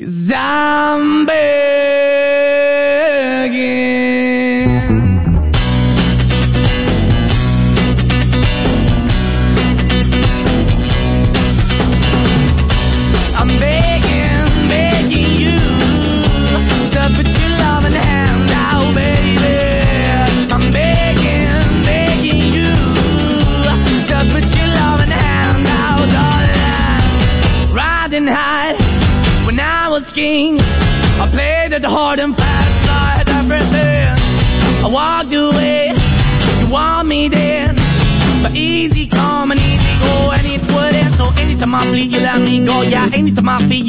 'Cause I'm begging. I'm begging, begging you to put your loving hand out, baby. I'm begging, begging you to put your loving hand out, darling. Riding high when I was king, I played it hard and fast, like everything. I walked away, you want me then, but easy come and easy go, and it wouldn't. So anytime I bleed, you let me go. Yeah, anytime I feel